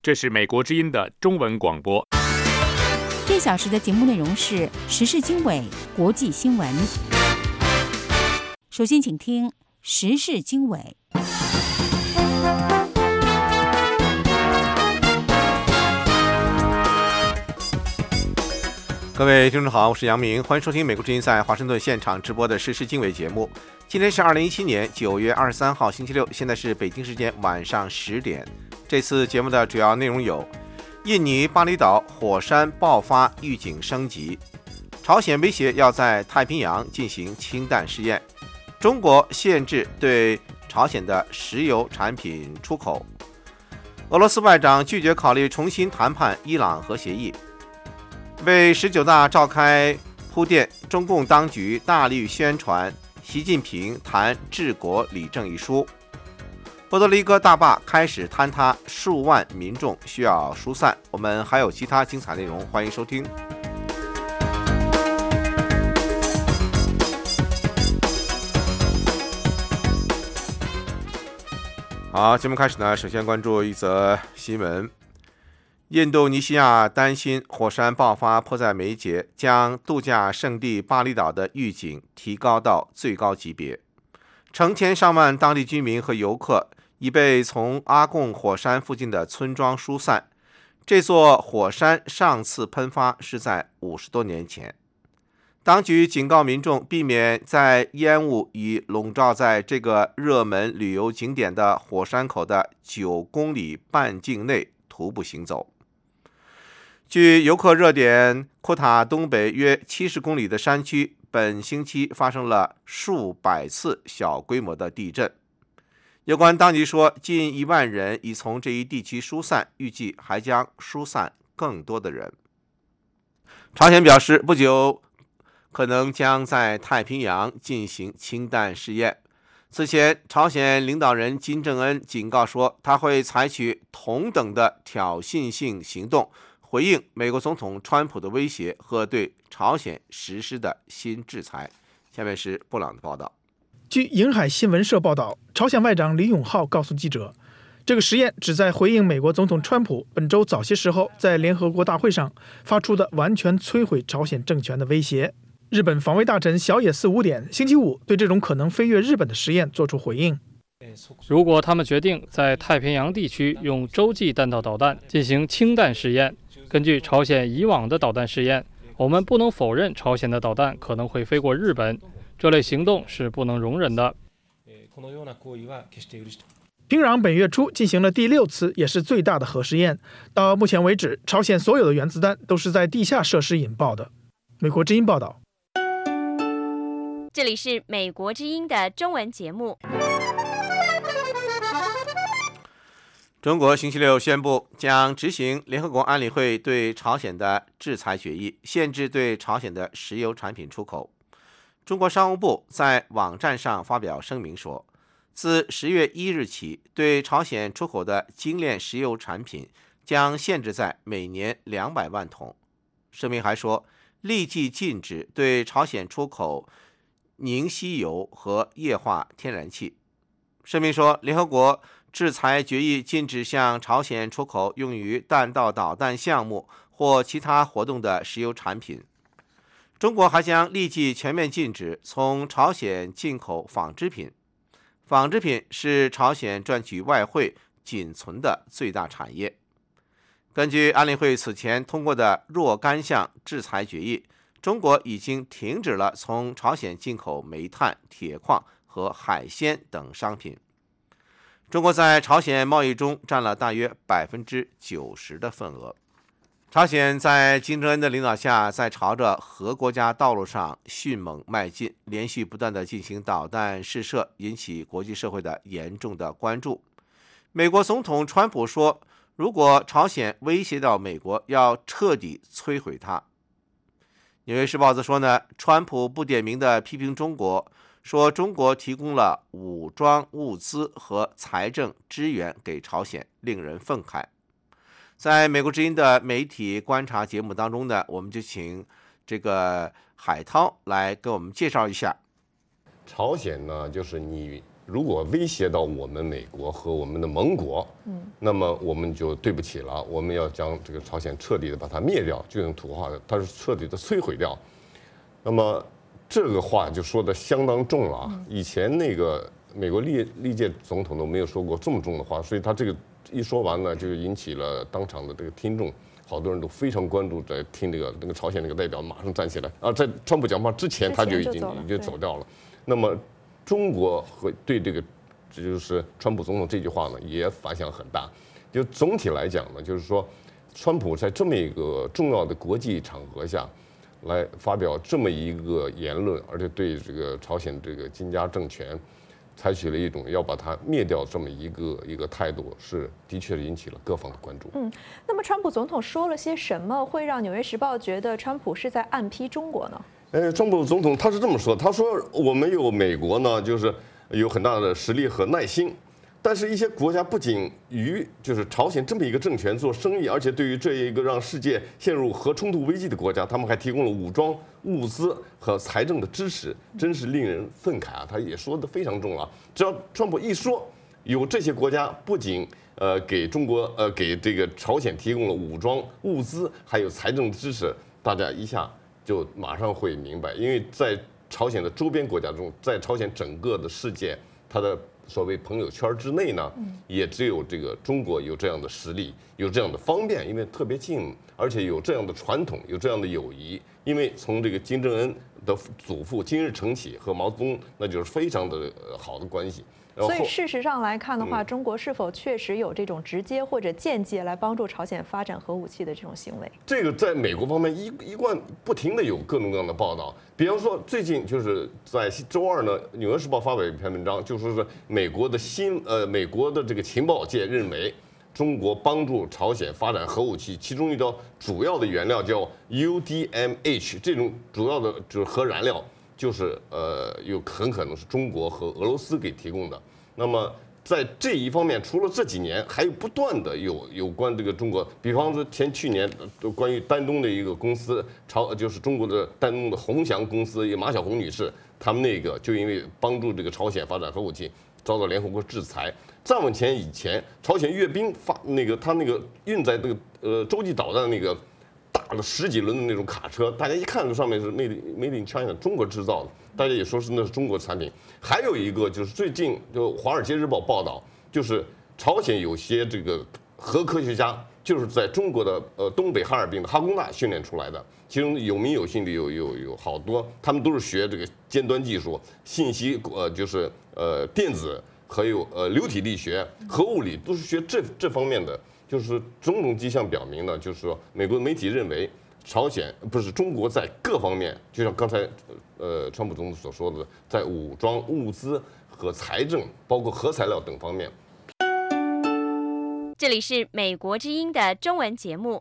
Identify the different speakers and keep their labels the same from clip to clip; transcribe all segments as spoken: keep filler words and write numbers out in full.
Speaker 1: 这是美国之音的中文广播。
Speaker 2: 这小时的节目内容是时事经纬、国际新闻。首先，请听时事经纬。
Speaker 3: 各位听众好，我是杨明，欢迎收听美国之音在华盛顿现场直播的时事经纬节目。今天是二零一七年九月二十三号星期六，现在是北京时间晚上十点。这次节目的主要内容有：印尼巴厘岛火山爆发预警升级，朝鲜威胁要在太平洋进行氢弹试验，中国限制对朝鲜的石油产品出口，俄罗斯外长拒绝考虑重新谈判伊朗核协议。为十九大召开铺垫，中共当局大力宣传习近平谈治国理政一书。波多黎各大坝开始坍塌，数万民众需要疏散。我们还有其他精彩内容，欢迎收听。好，节目开始呢，首先关注一则新闻。印度尼西亚担心火山爆发迫在眉睫，将度假胜地巴厘岛的预警提高到最高级别。成千上万当地居民和游客已被从阿贡火山附近的村庄疏散。这座火山上次喷发是在五十多年前。当局警告民众避免在烟雾已笼罩在这个热门旅游景点的火山口的九公里半径内徒步行走。据游客热点库塔东北约七十公里的山区，本星期发生了数百次小规模的地震。有关当局说，近一万人已从这一地区疏散，预计还将疏散更多的人。朝鲜表示，不久可能将在太平洋进行氢弹试验。此前，朝鲜领导人金正恩警告说，他会采取同等的挑衅性行动，回应美国总统川普的威胁和对朝鲜实施的新制裁。下面是布朗的报道。
Speaker 4: 据瀛海新闻社报道，朝鲜外长李永浩告诉记者，这个实验旨在回应美国总统川普本周早些时候在联合国大会上发出的完全摧毁朝鲜政权的威胁。日本防卫大臣小野寺五典星期五对这种可能飞越日本的实验作出回应。
Speaker 5: 如果他们决定在太平洋地区用洲际弹道导弹进行氢弹试验，根据朝鲜以往的导弹试验，我们不能否认朝鲜的导弹可能会飞过日本，这类行动是不能容忍的。
Speaker 4: 平壤本月初进行了第六次也是最大的核试验，到目前为止，朝鲜所有的原子弹都是在地下设施引爆的。美国之音报道。
Speaker 6: 这里是美国之音的中文节目。
Speaker 3: 中国星期六宣布将执行联合国安理会对朝鲜的制裁决议，限制对朝鲜的石油产品出口。中国商务部在网站上发表声明说，自十月一日起，对朝鲜出口的精炼石油产品将限制在每年两百万桶。声明还说，立即禁止对朝鲜出口凝稀油和液化天然气。声明说，联合国制裁决议禁止向朝鲜出口用于弹道导弹项目或其他活动的石油产品。中国还将立即全面禁止从朝鲜进口纺织品。纺织品是朝鲜赚取外汇仅存的最大产业。根据安理会此前通过的若干项制裁决议，中国已经停止了从朝鲜进口煤炭、铁矿和海鲜等商品。中国在朝鲜贸易中占了大约百分之九十的份额。朝鲜在金正恩的领导下，在朝着核国家道路上迅猛迈进，连续不断地进行导弹试射，引起国际社会的严重的关注。美国总统川普说，如果朝鲜威胁到美国，要彻底摧毁它。纽约时报则说呢，川普不点名地批评中国，说中国提供了武装物资和财政支援给朝鲜，令人愤慨。在美国之音的媒体观察节目当中呢，我们就请这个海涛来给我们介绍一下。
Speaker 7: 朝鲜呢，就是你如果威胁到我们美国和我们的盟国，嗯，那么我们就对不起了，我们要将这个朝鲜彻底的把它灭掉，就用土话的，它是彻底的摧毁掉。那么这个话就说的相当重了啊！以前那个美国历历届总统都没有说过这么重的话，所以他这个一说完呢，就引起了当场的这个听众，好多人都非常关注，在听这个那个朝鲜那个代表马上站起来啊，在川普讲话之前他就已经已经走掉了。那么中国和对这个，这就是川普总统这句话呢，也反响很大。就总体来讲呢，就是说，川普在这么一个重要的国际场合下，来发表这么一个言论，而且对这个朝鲜这个金家政权，采取了一种要把它灭掉这么一个一个态度，是的确引起了各方的关注。
Speaker 8: 嗯，那么川普总统说了些什么，会让《纽约时报》觉得川普是在暗批中国呢？
Speaker 7: 呃，川普总统他是这么说，他说我们有美国呢，就是有很大的实力和耐心，但是一些国家不仅与就是朝鲜这么一个政权做生意，而且对于这一个让世界陷入核冲突危机的国家，他们还提供了武装、物资和财政的支持，真是令人愤慨啊！他也说得非常重啊，只要川普一说，有这些国家不仅呃给中国呃给这个朝鲜提供了武装、物资还有财政支持，大家一下就马上会明白，因为在朝鲜的周边国家中，在朝鲜整个的世界，它的所谓朋友圈之内呢，也只有这个中国有这样的实力，有这样的方便，因为特别近，而且有这样的传统，有这样的友谊。因为从这个金正恩的祖父金日成起和毛泽东，那就是非常的好的关系。
Speaker 8: 所以事实上来看的话，中国是否确实有这种直接或者间接来帮助朝鲜发展核武器的这种行为？
Speaker 7: 这个在美国方面一一贯不停的有各种各样的报道，比方说最近就是在周二呢，《纽约时报》发表一篇文章，就说是美国的新呃美国的这个情报界认为，中国帮助朝鲜发展核武器，其中一条主要的原料叫 U D M H， 这种主要的就是核燃料。就是呃，有很可能是中国和俄罗斯给提供的。那么在这一方面，除了这几年，还有不断的有有关这个中国，比方说前去年关于丹东的一个公司，朝就是中国的丹东的鸿翔公司，马晓红女士，他们那个就因为帮助这个朝鲜发展核武器，遭到联合国制裁。再往前以前，朝鲜阅兵发那个他那个运载这个呃洲际导弹那个。大了十几轮的那种卡车，大家一看上面是 made made in China 中国制造的，大家也说是那是中国产品。还有一个就是最近就《华尔街日报》报道，就是朝鲜有些这个核科学家就是在中国的呃东北哈尔滨的哈工大训练出来的，其中有名有姓的有有有好多，他们都是学这个尖端技术、信息呃就是呃电子还有呃流体力学、核物理都是学这这方面的。就是种种迹象表明呢，就是说，美国媒体认为，朝鲜不是中国在各方面，就像刚才呃川普总统所说的，在武装、物资和财政，包括核材料等方面。
Speaker 6: 这里是美国之音的中文节目。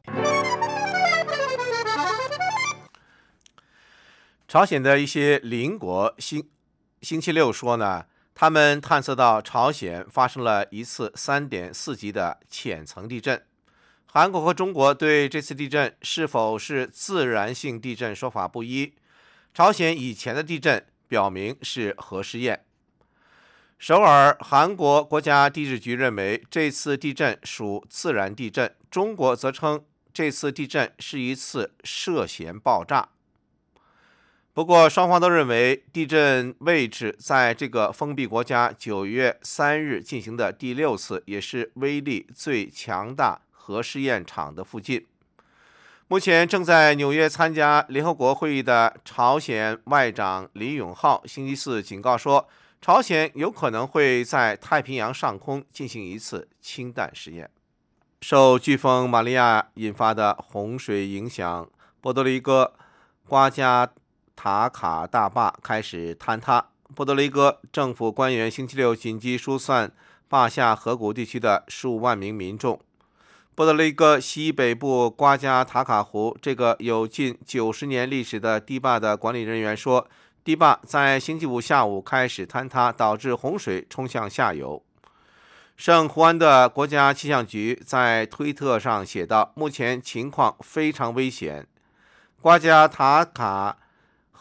Speaker 3: 朝鲜的一些邻国星星期六说呢。他们探测到朝鲜发生了一次 三点四 级的浅层地震。韩国和中国对这次地震是否是自然性地震说法不一。朝鲜以前的地震表明是核试验。首尔韩国国家地质局认为这次地震属自然地震，中国则称这次地震是一次涉嫌爆炸。不过，双方都认为地震位置在这个封闭国家九月三日进行的第六次，也是威力最强大核试验场的附近。目前正在纽约参加联合国会议的朝鲜外长李永浩星期四警告说，朝鲜有可能会在太平洋上空进行一次氢弹试验。受飓风玛利亚引发的洪水影响，波多黎各瓜加塔卡大坝开始坍塌。波多黎各政府官员星期六紧急疏散坝下河谷地区的数万名民众。波多黎各西北部瓜加塔卡湖这个有近九十年历史的堤坝的管理人员说，堤坝在星期五下午开始坍塌，导致洪水冲向下游。圣胡安的国家气象局在推特上写道，目前情况非常危险。瓜加塔卡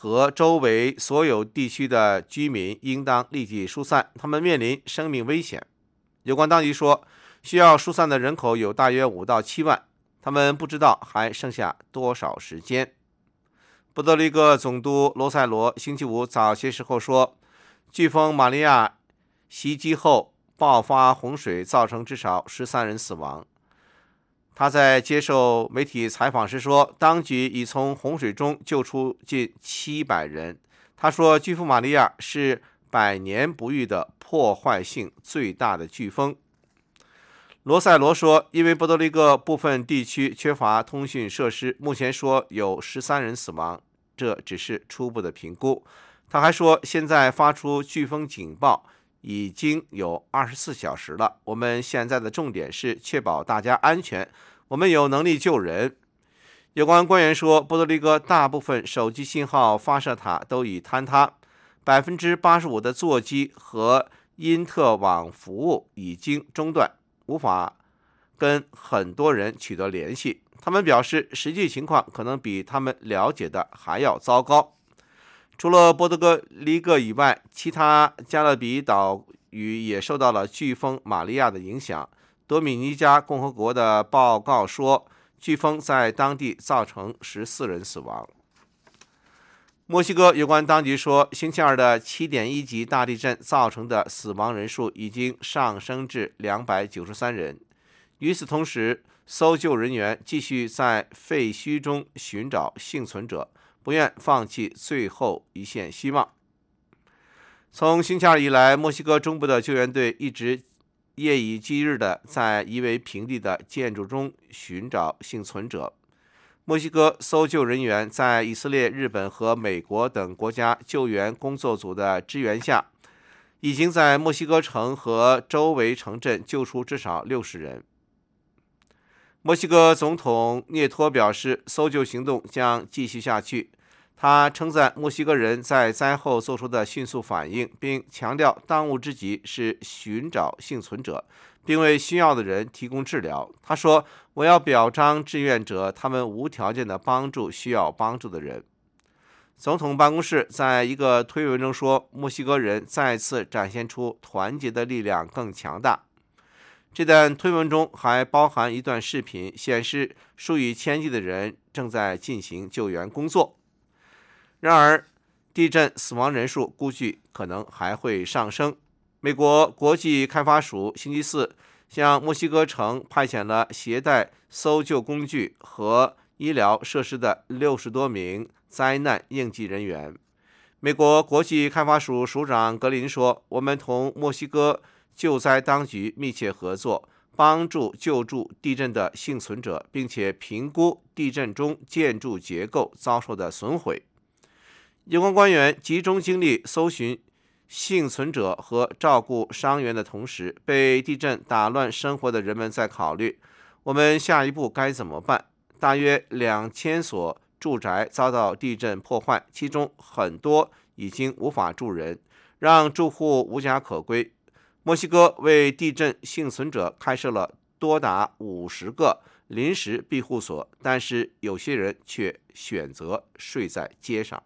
Speaker 3: 和周围所有地区的居民应当立即疏散，他们面临生命危险。有关当局说，需要疏散的人口有大约五到七万，他们不知道还剩下多少时间。波多黎各总督罗塞罗星期五早些时候说，飓风玛利亚袭击后爆发洪水，造成至少十三人死亡。他在接受媒体采访时说，当局已从洪水中救出近七百人。他说，飓风玛利亚是百年不遇的破坏性最大的飓风。罗塞罗说，因为波多黎各部分地区缺乏通讯设施，目前说有十三人死亡，这只是初步的评估。他还说，现在发出飓风警报已经有二十四小时了，我们现在的重点是确保大家安全，我们有能力救人。有关官员说，波多黎各大部分手机信号发射塔都已坍塌， 百分之八十五 的座机和因特网服务已经中断，无法跟很多人取得联系。他们表示，实际情况可能比他们了解的还要糟糕。除了波多黎各以外，其他加勒比岛屿也受到了飓风玛利亚的影响。多米尼加共和国的报告说，飓风在当地造成十四人死亡。墨西哥有关当局说，星期二的 七点一 级大地震造成的死亡人数已经上升至两百九十三人。与此同时，搜救人员继续在废墟中寻找幸存者，不愿放弃最后一线希望。从星期二以来，墨西哥中部的救援队一直夜以继日地在夷为平地的建筑中寻找幸存者。墨西哥搜救人员在以色列、日本和美国等国家救援工作组的支援下，已经在墨西哥城和周围城镇救出至少六十人。墨西哥总统涅托表示，搜救行动将继续下去。他称赞墨西哥人在灾后做出的迅速反应，并强调当务之急是寻找幸存者，并为需要的人提供治疗。他说，我要表彰志愿者，他们无条件地帮助需要帮助的人。总统办公室在一个推文中说，墨西哥人再次展现出团结的力量更强大。这段推文中还包含一段视频，显示数以千计的人正在进行救援工作。然而，地震死亡人数估计可能还会上升。美国国际开发署星期四向墨西哥城派遣了携带搜救工具和医疗设施的六十多名灾难应急人员。美国国际开发署署长格林说，我们同墨西哥救灾当局密切合作，帮助救助地震的幸存者，并且评估地震中建筑结构遭受的损毁。有关官员集中精力搜寻幸存者和照顾伤员的同时，被地震打乱生活的人们在考虑，我们下一步该怎么办？大约两千所住宅遭到地震破坏，其中很多已经无法住人，让住户无家可归。墨西哥为地震幸存者开设了多达五十个临时庇护所，但是有些人却选择睡在街上。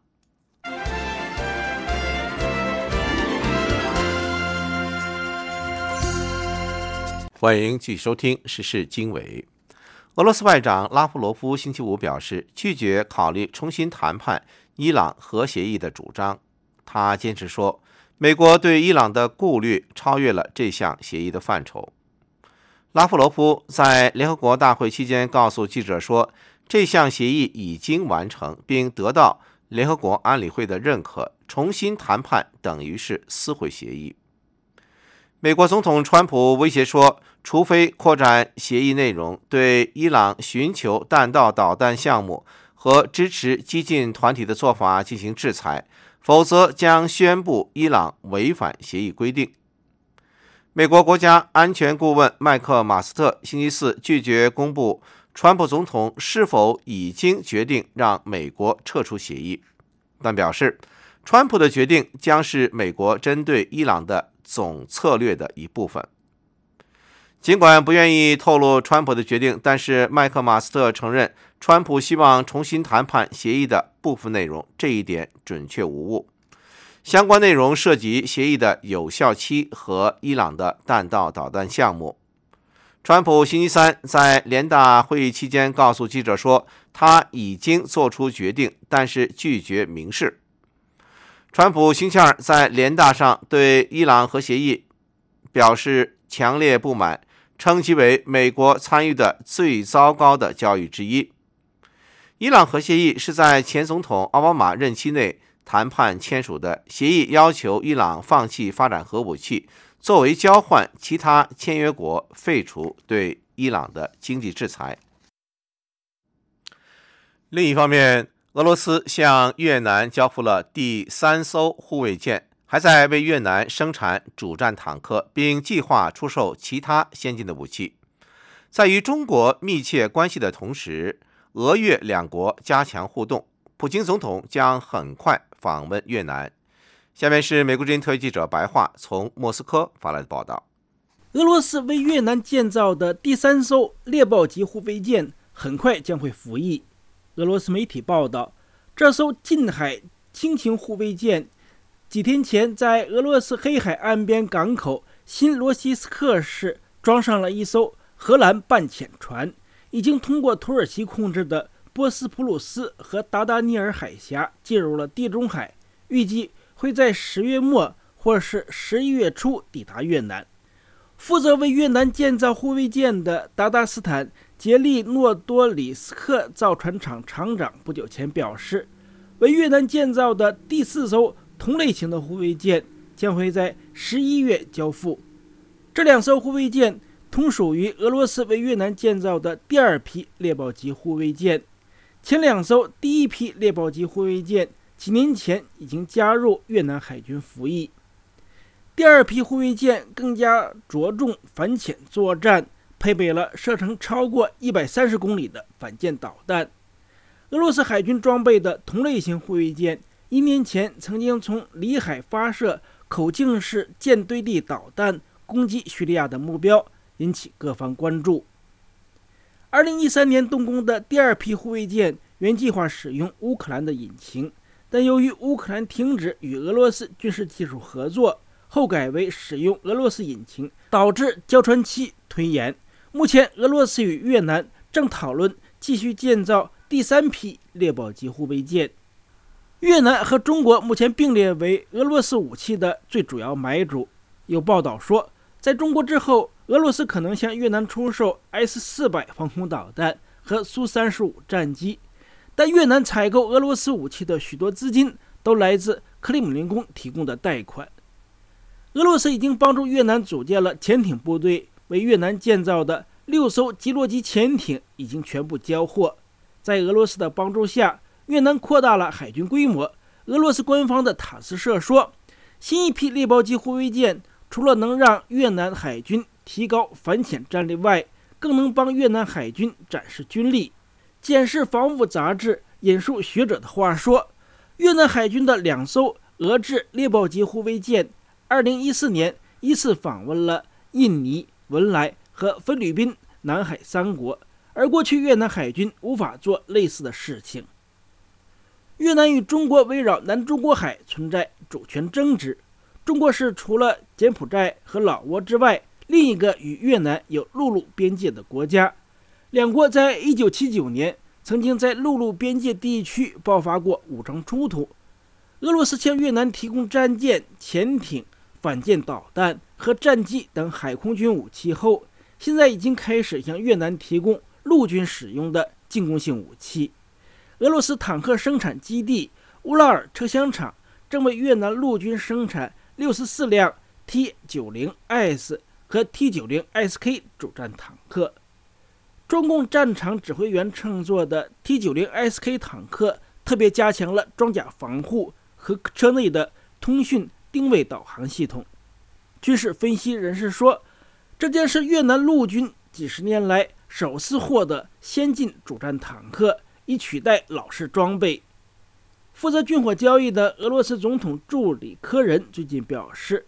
Speaker 3: 欢迎继续收听时事经纬。俄罗斯外长拉夫罗夫星期五表示，拒绝考虑重新谈判伊朗核协议的主张。他坚持说，美国对伊朗的顾虑超越了这项协议的范畴。拉夫罗夫在联合国大会期间告诉记者说，这项协议已经完成，并得到联合国安理会的认可，重新谈判等于是撕毁协议。美国总统川普威胁说，除非扩展协议内容，对伊朗寻求弹道导弹项目和支持激进团体的做法进行制裁，否则将宣布伊朗违反协议规定。美国国家安全顾问麦克马斯特星期四拒绝公布川普总统是否已经决定让美国撤出协议，但表示川普的决定将是美国针对伊朗的总策略的一部分。 尽管不愿意透露川普的决定，但是麦克马斯特承认，川普希望重新谈判协议的部分内容，这一点准确无误。相关内容涉及协议的有效期和伊朗的弹道导弹项目。川普星期三在联大会议期间告诉记者说，他已经做出决定，但是拒绝明示。川普星期二在联大上对伊朗核协议表示强烈不满，称其为美国参与的最糟糕的交易之一。伊朗核协议是在前总统奥巴马任期内谈判签署的协议，要求伊朗放弃发展核武器，作为交换，其他签约国废除对伊朗的经济制裁。另一方面，俄罗斯向越南交付了第三艘护卫舰，还在为越南生产主战坦克，并计划出售其他先进的武器。在与中国密切关系的同时，俄越两国加强互动，普京总统将很快访问越南。下面是美国之音特约记者白桦从莫斯科发来的报道。
Speaker 9: 俄罗斯为越南建造的第三艘猎豹级护卫舰很快将会服役。俄罗斯媒体报道，这艘近海轻型护卫舰几天前在俄罗斯黑海岸边港口新罗西斯克市装上了一艘荷兰半潜船，已经通过土耳其控制的波斯普鲁斯和达达尼尔海峡进入了地中海，预计会在十月末或是十一月初抵达越南。负责为越南建造护卫舰的达达斯坦杰利诺多里斯克造船厂厂长不久前表示，为越南建造的第四艘同类型的护卫舰将会在十一月交付。这两艘护卫舰同属于俄罗斯为越南建造的第二批猎豹级护卫舰。前两艘第一批猎豹级护卫舰几年前已经加入越南海军服役。第二批护卫舰更加着重反潜作战，配备了射程超过一百三十公里的反舰导弹。俄罗斯海军装备的同类型护卫舰一年前曾经从里海发射口径式舰对地导弹攻击叙利亚的目标，引起各方关注。二零一三年动工的第二批护卫舰原计划使用乌克兰的引擎，但由于乌克兰停止与俄罗斯军事技术合作，后改为使用俄罗斯引擎，导致交船期推延。目前俄罗斯与越南正讨论继续建造第三批猎豹级护卫舰。越南和中国目前并列为俄罗斯武器的最主要买主。有报道说，在中国之后，俄罗斯可能向越南出售 S 四百 防空导弹和苏三十五战机，但越南采购俄罗斯武器的许多资金都来自克里姆林宫提供的贷款。俄罗斯已经帮助越南组建了潜艇部队，为越南建造的六艘基洛级潜艇已经全部交货。在俄罗斯的帮助下，越南扩大了海军规模。俄罗斯官方的塔斯社说，新一批猎豹级护卫舰除了能让越南海军提高反潜战力外，更能帮越南海军展示军力。检视防务杂志引述学者的话说，越南海军的两艘俄制猎豹级护卫舰二零一四年依次访问了印尼、文莱和菲律宾、南海三国，而过去越南海军无法做类似的事情。越南与中国围绕南中国海存在主权争执，中国是除了柬埔寨和老挝之外另一个与越南有陆路边界的国家。两国在一九七九年曾经在陆路边界地区爆发过武装冲突。俄罗斯向越南提供战舰、潜艇、反舰导弹和战机等海空军武器后，现在已经开始向越南提供陆军使用的进攻性武器。俄罗斯坦克生产基地乌拉尔车厢厂正为越南陆军生产六十四辆 T 九十 S 和 T 九十 S K 主战坦克。中共战场指挥员乘坐的 T 九十 S K 坦克特别加强了装甲防护和车内的通讯定位导航系统。军事分析人士说，这将是越南陆军几十年来首次获得先进主战坦克，以取代老式装备。负责军火交易的俄罗斯总统助理科人最近表示，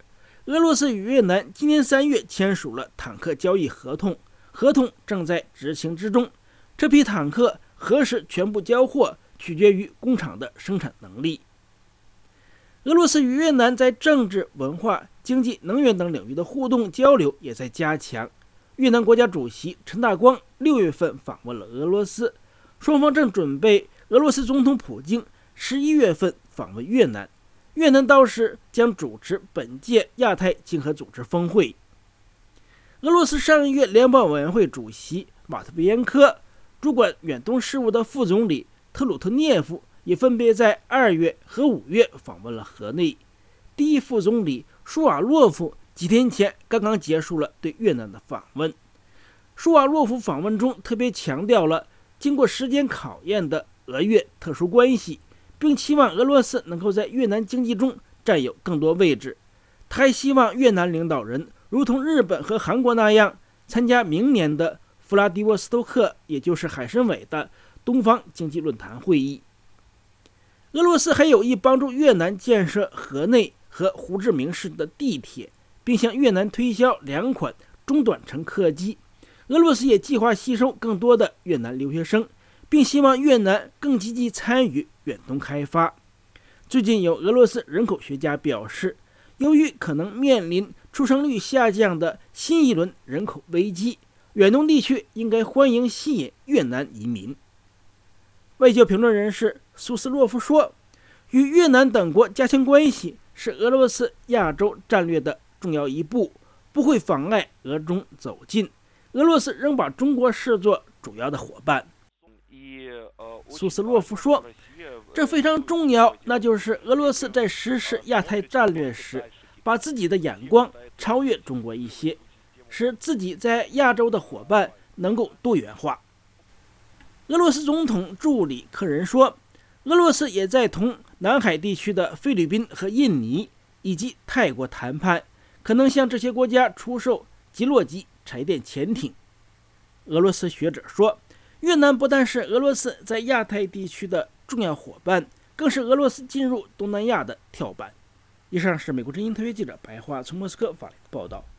Speaker 9: 俄罗斯与越南今年三月签署了坦克交易合同，合同正在执行之中。这批坦克何时全部交货，取决于工厂的生产能力。俄罗斯与越南在政治、文化、经济、能源等领域的互动交流也在加强。越南国家主席陈大光六月份访问了俄罗斯，双方正准备俄罗斯总统普京十一月份访问越南，越南到时将主持本届亚太经合组织峰会。俄罗斯上个月联邦委员会主席马特维延科、主管远东事务的副总理特鲁特涅夫也分别在二月和五月访问了河内。第一副总理舒瓦洛夫几天前刚刚结束了对越南的访问。舒瓦洛夫访问中特别强调了经过时间考验的俄越特殊关系，并期望俄罗斯能够在越南经济中占有更多位置。他还希望越南领导人如同日本和韩国那样参加明年的弗拉迪沃斯托克，也就是海参崴的东方经济论坛会议。俄罗斯还有意帮助越南建设河内和胡志明市的地铁，并向越南推销两款中短程客机。俄罗斯也计划吸收更多的越南留学生，并希望越南更积极参与远东开发。最近有俄罗斯人口学家表示，由于可能面临出生率下降的新一轮人口危机，远东地区应该欢迎吸引越南移民。外交评论人士苏斯洛夫说，与越南等国加强关系是俄罗斯亚洲战略的重要一步，不会妨碍俄中走近。俄罗斯仍把中国视作主要的伙伴。苏斯洛夫说，这非常重要，那就是俄罗斯在实施亚太战略时，把自己的眼光超越中国一些，使自己在亚洲的伙伴能够多元化。俄罗斯总统助理科仁说，俄罗斯也在同南海地区的菲律宾和印尼以及泰国谈判，可能向这些国家出售基洛级柴电潜艇。俄罗斯学者说，越南不但是俄罗斯在亚太地区的重要伙伴，更是俄罗斯进入东南亚的跳板。以上是美国之音特约记者白桦从莫斯科发来的报道。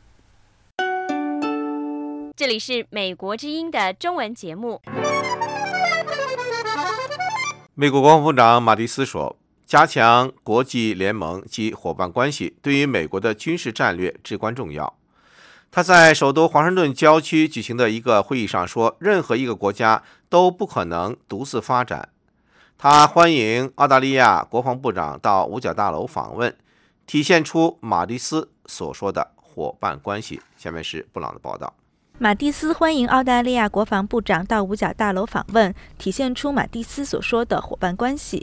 Speaker 6: 这里是美国之音的中文节目。
Speaker 3: 美国国防部长马蒂斯说，加强国际联盟及伙伴关系对于美国的军事战略至关重要。他在首都华盛顿郊区举行的一个会议上说，任何一个国家都不可能独自发展。他欢迎澳大利亚国防部长到五角大楼访问，体现出马蒂斯所说的伙伴关系。下面是布朗的报道。
Speaker 10: 马蒂斯欢迎澳大利亚国防部长到五角大楼访问，体现出马蒂斯所说的伙伴关系。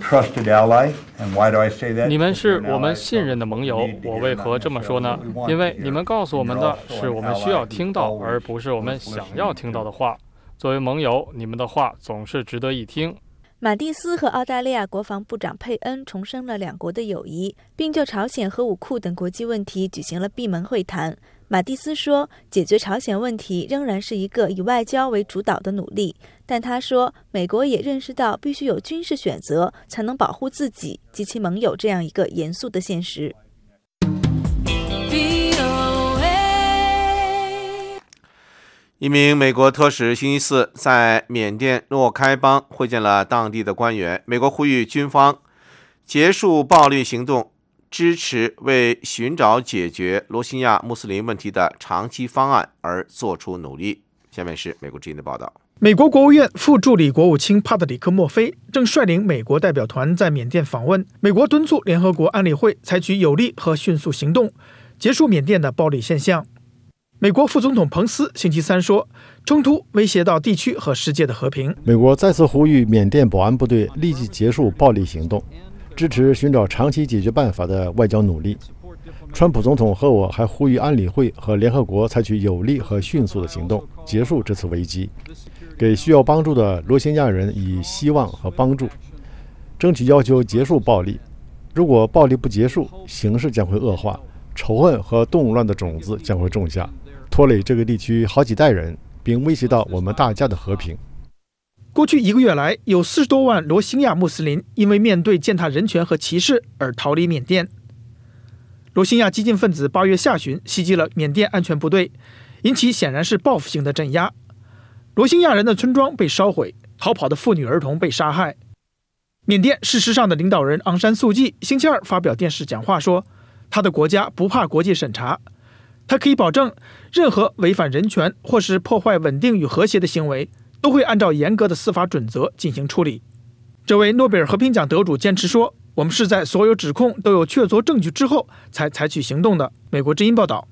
Speaker 5: 你们是我们信任的盟友，我为何这么说呢？因为你们告诉我们的是我们需要听到，而不是我们想要听到的话。作为盟友，你们的话总是值得一听。
Speaker 10: 马蒂斯和澳大利亚国防部长佩恩重申了两国的友谊，并就朝鲜核武库等国际问题举行了闭门会谈。马蒂斯说，解决朝鲜问题仍然是一个以外交为主导的努力，但他说，美国也认识到必须有军事选择才能保护自己及其盟友这样一个严肃的现实。
Speaker 3: 一名美国特使星期四在缅甸若开邦会见了当地的官员。美国呼吁军方结束暴力行动，支持为寻找解决罗兴亚穆斯林问题的长期方案而做出努力。下面是美国之音的报道。
Speaker 4: 美国国务院副助理国务卿帕特里克·墨菲正率领美国代表团在缅甸访问。美国敦促联合国安理会采取有力和迅速行动，结束缅甸的暴力现象。美国副总统彭斯星期三说，冲突威胁到地区和世界的和平。
Speaker 11: 美国再次呼吁缅甸保安部队立即结束暴力行动，支持寻找长期解决办法的外交努力。川普总统和我还呼吁安理会和联合国采取有力和迅速的行动，结束这次危机，给需要帮助的罗兴亚人以希望和帮助，争取要求结束暴力。如果暴力不结束，形势将会恶化，仇恨和动乱的种子将会种下，拖累这个地区好几代人，并威胁到我们大家的和平。
Speaker 4: 过去一个月来，有四十多万罗兴亚穆斯林因为面对践踏人权和歧视而逃离缅甸。 罗兴亚激进分子八月下旬袭击了缅甸安全部队，引起显然是报复性的镇压。罗兴亚人的村庄被烧毁，逃跑的妇女儿童被杀害。缅甸事实上的领导人昂山素季星期二发表电视讲话说，他的国家不怕国际审查，他可以保证任何违反人权或是破坏稳定与和谐的行为都会按照严格的司法准则进行处理。这位诺贝尔和平奖得主坚持说，我们是在所有指控都有确凿证据之后才采取行动的。美国之音报道。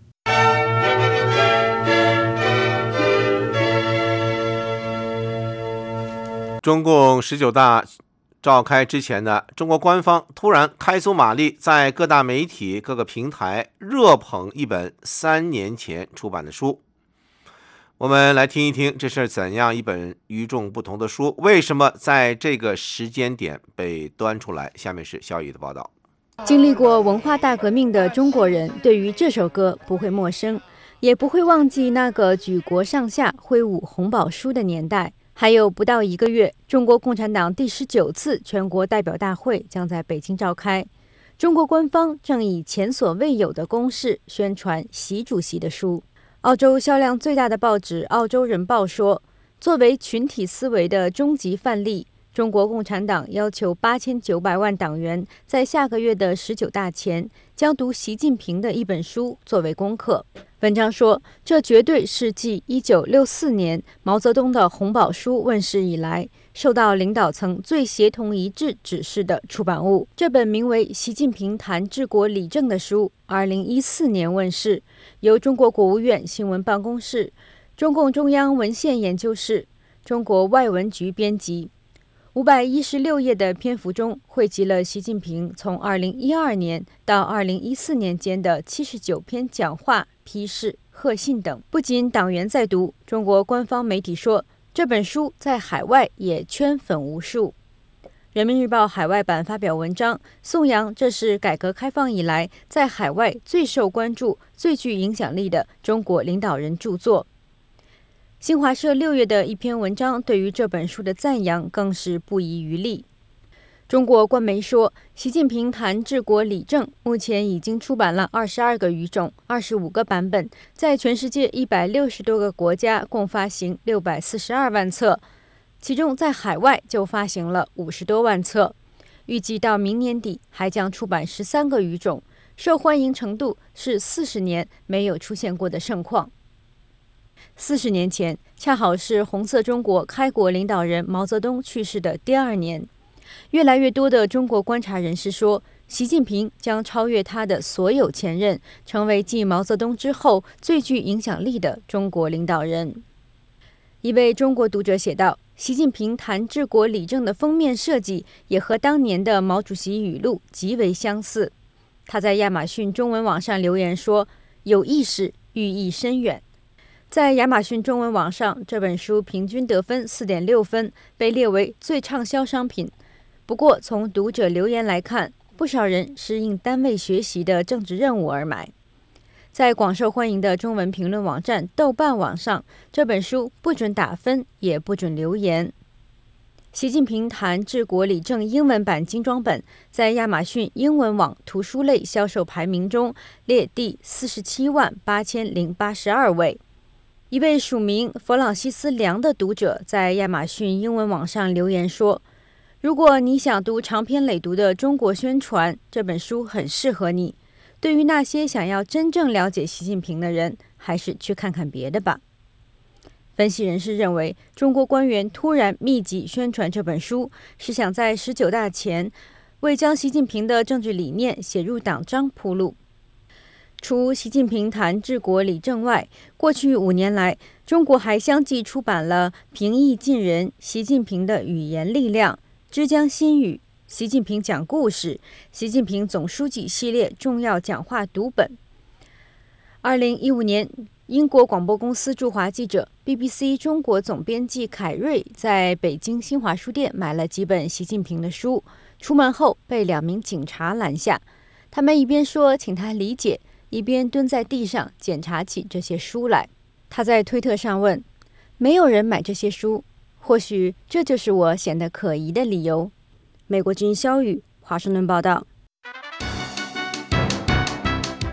Speaker 3: 中共十九大召开之前呢，中国官方突然开足马力，在各大媒体、各个平台热捧一本三年前出版的书。我们来听一听，这是怎样一本与众不同的书？为什么在这个时间点被端出来？下面是小雨的报道。
Speaker 12: 经历过文化大革命的中国人，对于这首歌不会陌生，也不会忘记那个举国上下挥舞红宝书的年代。还有不到一个月，中国共产党第十九次全国代表大会将在北京召开。中国官方正以前所未有的攻势宣传习主席的书。澳洲销量最大的报纸《澳洲人报》说，作为群体思维的终极范例，中国共产党要求八千九百万党员在下个月的十九大前将读习近平的一本书作为功课。文章说，这绝对是继一九六四年毛泽东的红宝书问世以来，受到领导层最协同一致指示的出版物。这本名为《习近平谈治国理政》的书，二零一四年问世，由中国国务院新闻办公室、中共中央文献研究室、中国外文局编辑。五百一十六页的篇幅中，汇集了习近平从二零一二年到二零一四年间的七十九篇讲话、批示、贺信等。不仅党员在读，中国官方媒体说，这本书在海外也圈粉无数。人民日报海外版发表文章，颂扬这是改革开放以来在海外最受关注、最具影响力的中国领导人著作。新华社六月的一篇文章对于这本书的赞扬更是不遗余力。中国官媒说，习近平谈治国理政目前已经出版了二十二个语种、二十五个版本，在全世界一百六十多个国家共发行六百四十二万册，其中在海外就发行了五十多万册。预计到明年底还将出版十三个语种，受欢迎程度是四十年没有出现过的盛况。四十年前，恰好是红色中国开国领导人毛泽东去世的第二年。越来越多的中国观察人士说，习近平将超越他的所有前任，成为继毛泽东之后最具影响力的中国领导人。一位中国读者写道，习近平谈治国理政的封面设计也和当年的毛主席语录极为相似。他在亚马逊中文网上留言说，有意识，寓意深远。在亚马逊中文网上，这本书平均得分 四点六分，被列为最畅销商品。不过从读者留言来看，不少人是应单位学习的政治任务而买。在广受欢迎的中文评论网站豆瓣网上，这本书不准打分，也不准留言。习近平谈治国理政英文版精装本在亚马逊英文网图书类销售排名中列第四十七万八千零八十二位。一位署名弗朗西斯·梁的读者在亚马逊英文网上留言说，如果你想读长篇累牍的中国宣传，这本书很适合你。对于那些想要真正了解习近平的人，还是去看看别的吧。分析人士认为，中国官员突然密集宣传这本书，是想在十九大前为将习近平的政治理念写入党章铺路。除习近平谈治国理政外，过去五年来，中国还相继出版了《平易近人：习近平的语言力量》、《之江新语》、《习近平讲故事》、《习近平总书记系列重要讲话读本》。二零一五年，英国广播公司驻华记者、B B C 中国总编辑凯瑞在北京新华书店买了几本习近平的书，出门后被两名警察拦下，他们一边说请他理解，一边蹲在地上检查起这些书来。他在推特上问，没有人买这些书，或许这就是我显得可疑的理由。美国之音肖宇华盛顿报道。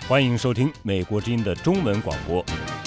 Speaker 1: 欢迎收听美国之音的中文广播。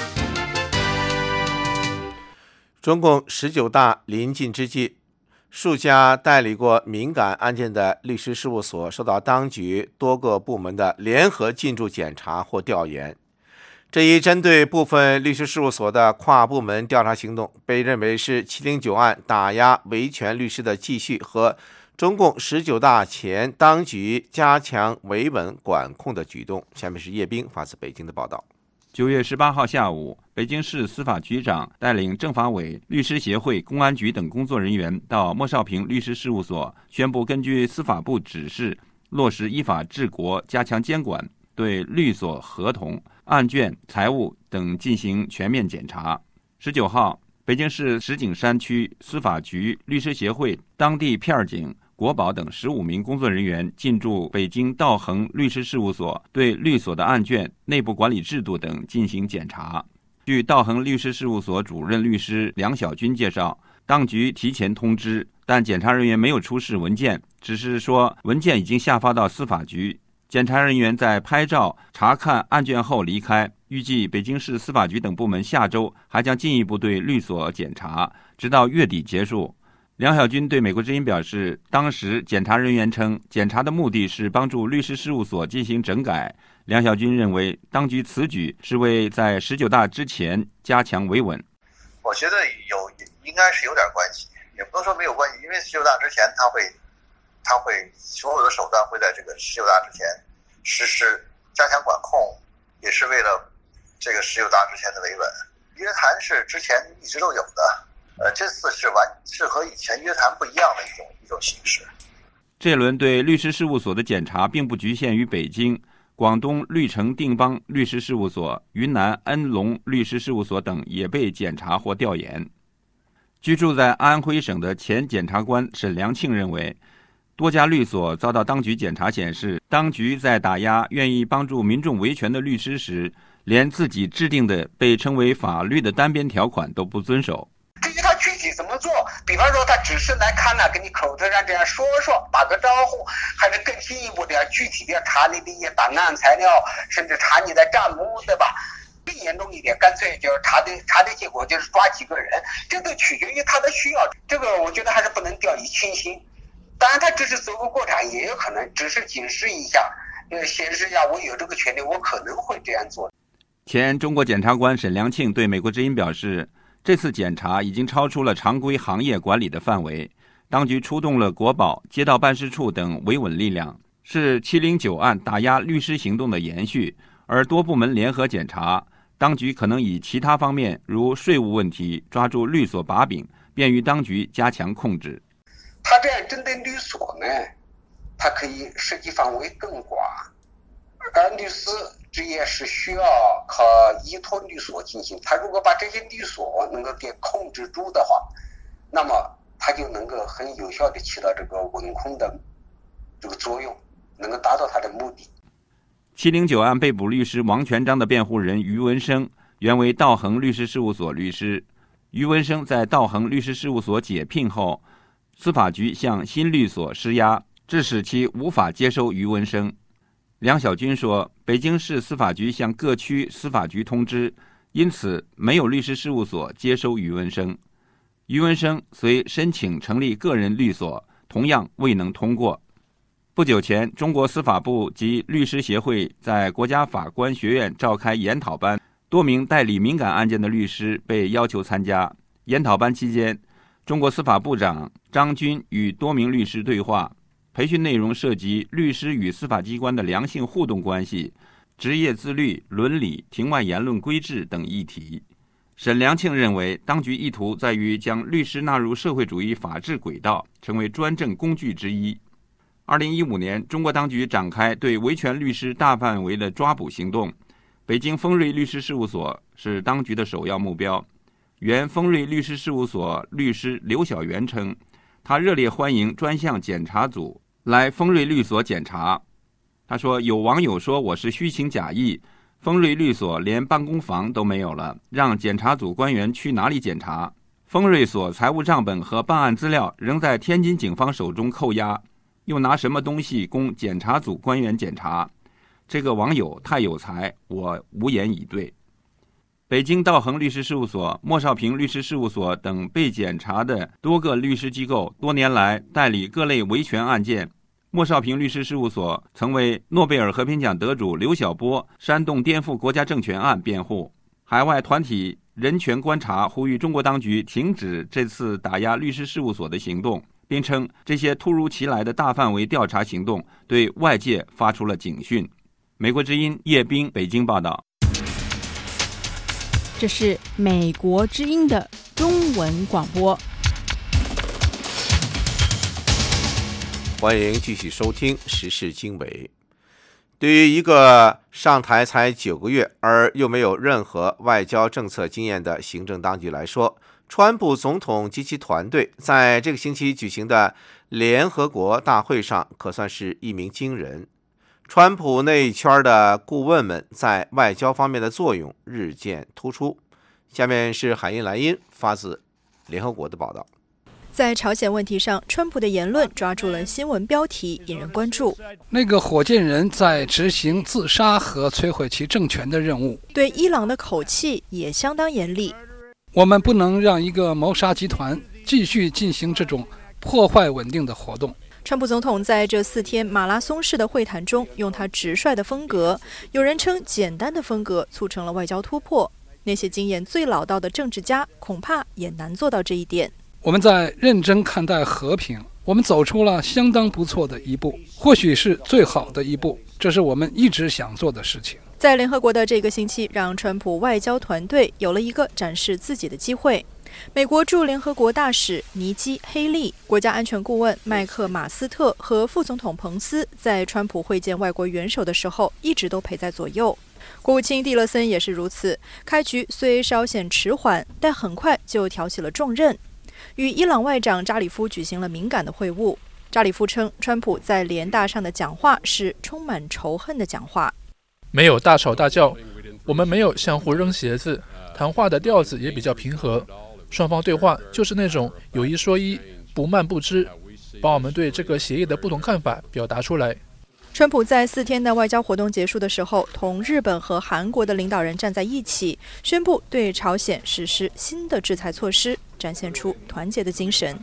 Speaker 3: 中共十九大临近之际，数家代理过敏感案件的律师事务所受到当局多个部门的联合进驻检查或调研。这一针对部分律师事务所的跨部门调查行动，被认为是七零九案打压维权律师的继续和中共十九大前当局加强维稳管控的举动。下面是叶冰发自北京的报道。
Speaker 13: 九月十八号下午，北京市司法局长带领政法委、律师协会、公安局等工作人员到莫少平律师事务所，宣布根据司法部指示，落实依法治国，加强监管，对律所合同、案卷、财务等进行全面检查。十九号，北京市石景山区司法局、律师协会、当地片警、国保等十五名工作人员进驻北京道恒律师事务所，对律所的案卷、内部管理制度等进行检查。据道恒律师事务所主任律师梁小军介绍，当局提前通知，但检查人员没有出示文件，只是说文件已经下发到司法局。检查人员在拍照查看案卷后离开。预计北京市司法局等部门下周还将进一步对律所检查，直到月底结束。梁小军对美国之音表示，当时检查人员称，检查的目的是帮助律师事务所进行整改。梁小军认为，当局此举是为在十九大之前加强维稳。
Speaker 14: 我觉得有，应该是有点关系，也不能说没有关系，因为十九大之前他会，他会所有的手段会在这个十九大之前实施，加强管控，也是为了这个十九大之前的维稳。约谈是之前一直都有的。呃，这次是完是和以前约谈不一样的一种一种形式。
Speaker 13: 这轮对律师事务所的检查并不局限于北京，广东绿城定邦律师事务所、云南恩隆律师事务所等也被检查或调研。居住在安徽省的前检察官沈良庆认为，多家律所遭到当局检查显示，当局在打压愿意帮助民众维权的律师时，连自己制定的被称为法律的单边条款都不遵守。
Speaker 15: 至于他具体怎么做，比方说他只是来看了，跟你口头上这样说说，打个招呼，还是更进一步的具体的查你的一些档案材料，甚至查你的账目，对吧？更严重一点，干脆就是查的查的结果就是抓几个人，这个取决于他的需要。这个我觉得还是不能掉以轻心。当然，他只是走个过场，也有可能只是警示一下，呃，显示一下我有这个权利，我可能会这样做。
Speaker 13: 前中国检察官沈良庆对美国之音表示，这次检查已经超出了常规行业管理的范围，当局出动了国保、街道办事处等维稳力量，是七零九案打压律师行动的延续。而多部门联合检查，当局可能以其他方面，如税务问题，抓住律所把柄，便于当局加强控制。
Speaker 15: 他这样针对律所呢，它可以涉及范围更广，而律师职业是需要靠依托律所进行。他如果把这些律所能够给控制住的话，那么他就能够很有效地起到这个稳控的这个作用，能够达到他的目的。
Speaker 13: 七零九案被捕律师王全璋的辩护人于文生，原为道恒律师事务所律师。于文生在道恒律师事务所解聘后，司法局向新律所施压，致使其无法接收于文生。梁小军说，北京市司法局向各区司法局通知，因此没有律师事务所接收于文生。于文生虽申请成立个人律所，同样未能通过。不久前，中国司法部及律师协会在国家法官学院召开研讨班，多名代理敏感案件的律师被要求参加。研讨班期间，中国司法部长张军与多名律师对话，培训内容涉及律师与司法机关的良性互动关系、职业自律、伦理、庭外言论规制等议题。沈良庆认为，当局意图在于将律师纳入社会主义法治轨道，成为专政工具之一。二零一五年，中国当局展开对维权律师大范围的抓捕行动，北京丰瑞律师事务所是当局的首要目标。原丰瑞律师事务所律师刘小元称，他热烈欢迎专项检查组来丰瑞律所检查。他说，有网友说我是虚情假意，丰瑞律所连办公房都没有了，让检查组官员去哪里检查？丰瑞所财务账本和办案资料仍在天津警方手中扣押，又拿什么东西供检查组官员检查？ 这个网友太有才，我无言以对。北京道恒律师事务所、莫少平律师事务所等被检查的多个律师机构，多年来代理各类维权案件。莫少平律师事务所曾为诺贝尔和平奖得主刘晓波煽动颠覆国家政权案辩护。海外团体人权观察呼吁中国当局停止这次打压律师事务所的行动，并称这些突如其来的大范围调查行动对外界发出了警讯。美国之音叶冰北京报道。
Speaker 2: 这是美国之音的中文广播。
Speaker 3: 欢迎继续收听时事经纬。对于一个上台才九个月而又没有任何外交政策经验的行政当局来说，川普总统及其团队在这个星期举行的联合国大会上可算是一鸣惊人。川普那一圈的顾问们在外交方面的作用日渐突出。下面是海因莱因发自联合国的报道。
Speaker 16: 在朝鲜问题上，川普的言论抓住了新闻标题，引人关注。
Speaker 17: 那个火箭人在执行自杀和摧毁其政权的任务。
Speaker 16: 对伊朗的口气也相当严厉。
Speaker 17: 我们不能让一个谋杀集团继续进行这种破坏稳定的活动。
Speaker 16: 川普总统在这四天马拉松式的会谈中，用他直率的风格，有人称简单的风格，促成了外交突破。那些经验最老道的政治家恐怕也难做到这一点。
Speaker 17: 我们在认真看待和平，我们走出了相当不错的一步，或许是最好的一步，这是我们一直想做的事情。
Speaker 16: 在联合国的这个星期，让川普外交团队有了一个展示自己的机会。美国驻联合国大使尼基·黑利、国家安全顾问麦克马斯特和副总统彭斯在川普会见外国元首的时候一直都陪在左右。国务卿蒂勒森也是如此。开局虽稍显迟缓，但很快就挑起了重任，与伊朗外长扎里夫举行了敏感的会晤。扎里夫称，川普在联大上的讲话是充满仇恨的讲话，
Speaker 18: 没有大吵大叫，我们没有相互扔鞋子，谈话的调子也比较平和，双方对话就是那种有一说一，不蔓不枝，把我们对这个协议的不同看法表达出来。
Speaker 16: 川普在四天的外交活动结束的时候，同日本和韩国的领导人站在一起，宣布对朝鲜实施新的制裁措施，展现出团结的精神。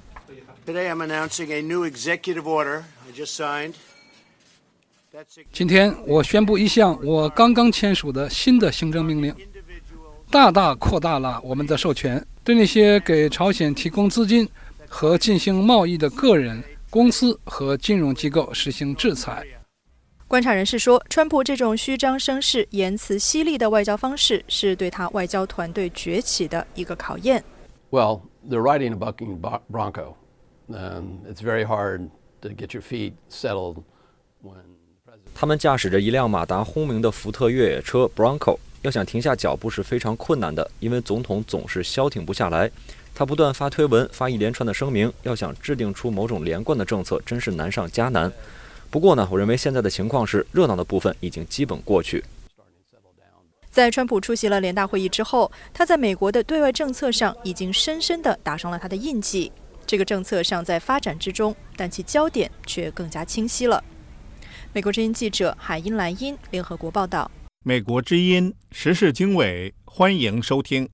Speaker 17: 今天我宣布一项我刚刚签署的新的行政命令，大大扩大了我们的授权，对那些给朝鲜提供资金和进行贸易的个人、公司和金融机构实行制裁。
Speaker 16: 观察人士说，川普这种虚张声势、言辞犀利的外交方式，是对他外交团队崛起的一个考验。
Speaker 19: Well, they're riding a bucking bronco. Um, it's very hard to get your feet settled when.
Speaker 20: 他们驾驶着一辆马达轰鸣的福特越野车 Bronco， 要想停下脚步是非常困难的，因为总统总是消停不下来。他不断发推文，发一连串的声明，要想制定出某种连贯的政策，真是难上加难。不过呢，我认为现在的情况是，热闹的部分已经基本过去。
Speaker 16: 在川普出席了联大会议之后，他在美国的对外政策上已经深深地打上了他的印记。这个政策尚在发展之中，但其焦点却更加清晰了。美国之音记者海因莱因联合国报道。
Speaker 21: 美国之音时事经纬，欢迎收听。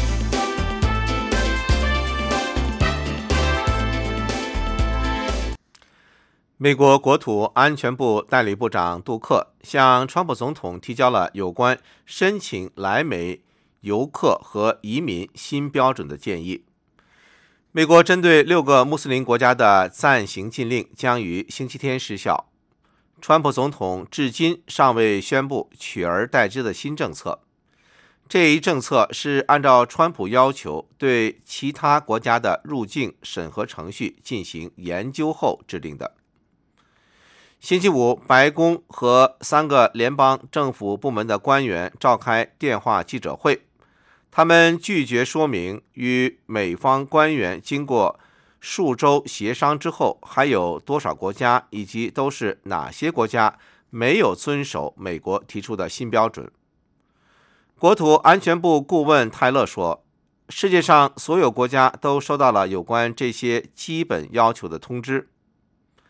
Speaker 3: 美国国土安全部代理部长杜克向川普总统提交了有关申请来美游客和移民新标准的建议。美国针对六个穆斯林国家的暂行禁令将于星期天失效。川普总统至今尚未宣布取而代之的新政策。这一政策是按照川普要求对其他国家的入境审核程序进行研究后制定的。星期五，白宫和三个联邦政府部门的官员召开电话记者会，他们拒绝说明与美方官员经过数周协商之后，还有多少国家以及都是哪些国家没有遵守美国提出的新标准。国土安全部顾问泰勒说，世界上所有国家都收到了有关这些基本要求的通知。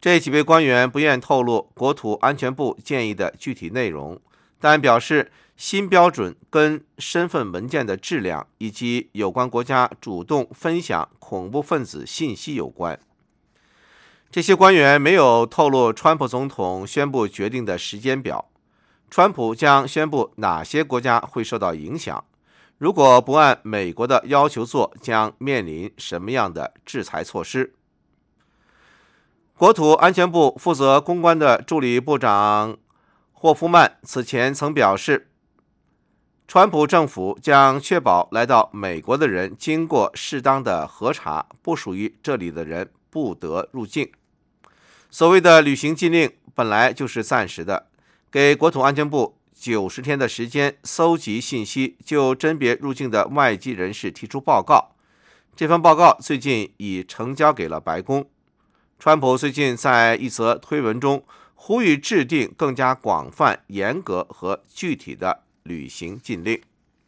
Speaker 3: 这几位官员不愿透露国土安全部建议的具体内容，但表示新标准跟身份文件的质量以及有关国家主动分享恐怖分子信息有关。这些官员没有透露川普总统宣布决定的时间表，川普将宣布哪些国家会受到影响，如果不按美国的要求做，将面临什么样的制裁措施。国土安全部负责公关的助理部长霍夫曼此前曾表示，川普政府将确保来到美国的人经过适当的核查，不属于这里的人不得入境。所谓的旅行禁令本来就是暂时的，给国土安全部九十天的时间搜集信息，就甄别入境的外籍人士提出报告。这份报告最近已呈交给了白宫。川普最近在一则推文中呼吁制定更加广泛、严格和具体的旅行禁令。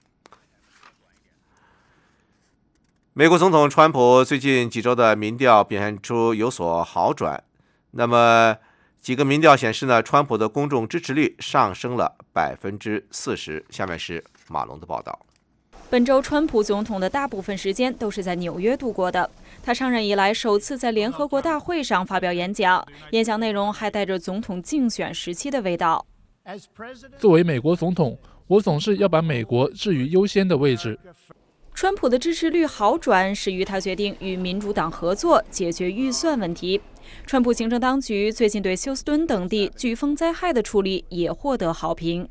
Speaker 3: 美国总统川普最近几周的民调表现出有所好转，那么几个民调显示呢，川普的公众支持率上升了百分之四十。下面是马龙的报道。
Speaker 8: 本周，川普总统的大部分时间都是在纽约度过的。他上任以来首次在联合国大会上发表演讲，演讲内容还带着总统竞选时期的味道。
Speaker 18: 作为美国总统，我总是要把美国置于优先的位置。
Speaker 8: 川普的支持率好转，始于他决定与民主党合作解决预算问题。川普行政当局最近对休斯敦等地飓风灾害的处理也获得好评。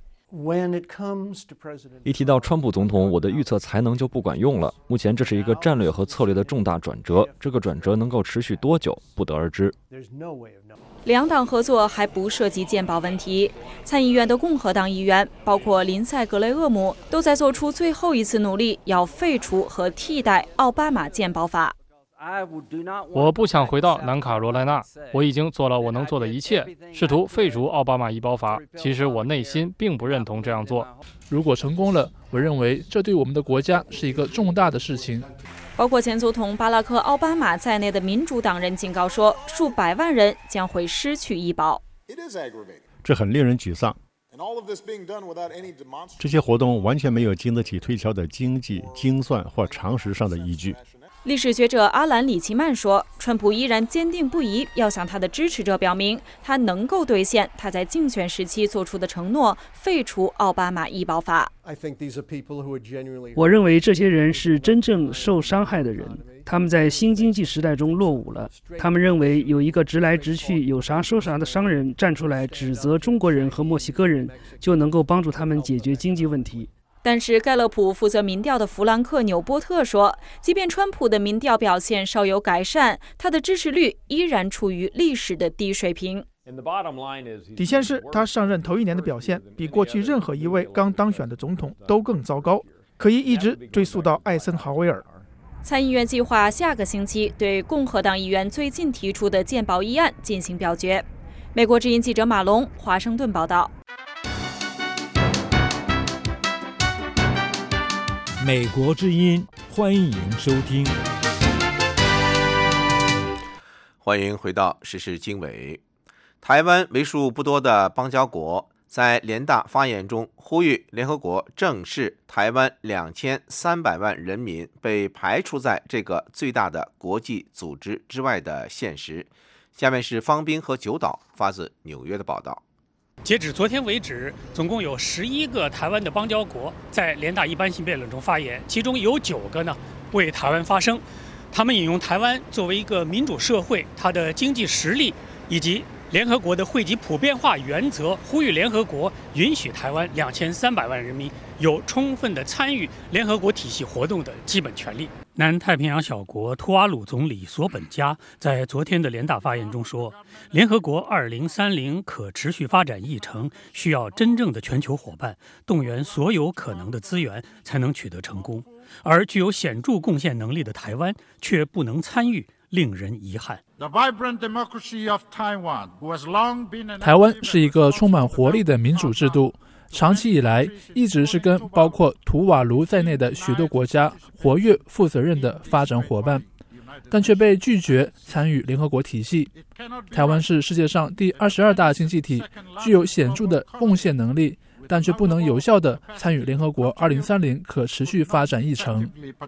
Speaker 20: 一提到川普总统，我的预测才能就不管用了。目前这是一个战略和策略的重大转折，这个转折能够持续多久，不得而知。
Speaker 8: 两党合作还不涉及健保问题。参议院的共和党议员，包括林赛·格雷厄姆，都在做出最后一次努力，要废除和替代奥巴马健保法。
Speaker 5: 我不想回到南卡罗来纳，我已经做了我能做的一切，试图废除奥巴马医保法。其实我内心并不认同这样做。
Speaker 18: 如果成功了，我认为这对我们的国家是一个重大的事情。
Speaker 8: 包括前总统巴拉克·奥巴马在内的民主党人警告说，数百万人将会失去医保。
Speaker 11: 这很令人沮丧。这些活动完全没有经得起推敲的经济、精算或常识上的依据。
Speaker 8: 历史学者阿兰·里奇曼说，川普依然坚定不移要向他的支持者表明，他能够兑现他在竞选时期做出的承诺，废除奥巴马医保法。
Speaker 22: 我认为这些人是真正受伤害的人，他们在新经济时代中落伍了。他们认为有一个直来直去、有啥说啥的商人站出来指责中国人和墨西哥人，就能够帮助他们解决经济问题。
Speaker 8: 但是盖勒普负责民调的弗兰克·纽波特说，即便川普的民调表现稍有改善，他的支持率依然处于历史的低水平。
Speaker 4: 底线是他上任头一年的表现比过去任何一位刚当选的总统都更糟糕，可以一直追溯到艾森豪威尔。
Speaker 8: 参议院计划下个星期对共和党议员最近提出的健保议案进行表决。美国之音记者马龙，华盛顿报道。
Speaker 23: 美国之音，欢迎收听。
Speaker 3: 欢迎回到时事经纬。台湾为数不多的邦交国在联大发言中呼吁联合国正视台湾两千三百万人民被排除在这个最大的国际组织之外的现实。下面是方斌和九岛发自纽约的报道。
Speaker 24: 截止昨天为止，总共有十一个台湾的邦交国在联大一般性辩论中发言，其中有九个呢为台湾发声。他们引用台湾作为一个民主社会，它的经济实力以及联合国的惠及普遍化原则，呼吁联合国允许台湾两千三百万人民有充分的参与联合国体系活动的基本权利。南太平洋小国图瓦鲁总理索本加在昨天的联大发言中说，联合国二零三零可持续发展议程需要真正的全球伙伴，动员所有可能的资源才能取得成功，而具有显著贡献能力的台湾却不能参与，令人遗憾。
Speaker 18: 台湾是一个充满活力的民主制度，长期以来一直是跟包括图瓦卢在内的许多国家活跃负责任的发展伙伴。 但却被拒绝参与联合国体系。台湾是世界上第二十二大经济体，具有显著的贡献能力，但却不能有效地参与联合国二零三零可持续发展议程。